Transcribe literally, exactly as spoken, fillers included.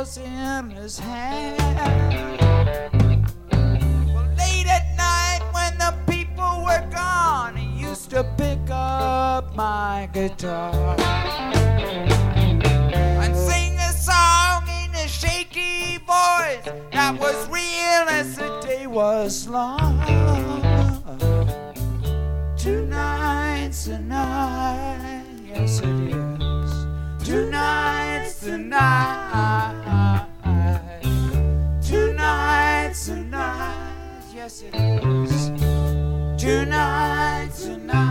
was in his hand. Well, late at night when the people were gone, he used to pick up my guitar and sing a song in a shaky voice that was real as the day was long. Tonight's the night, yes it is. Tonight's the night. Tonight's the night, yes it is. Tonight's the night.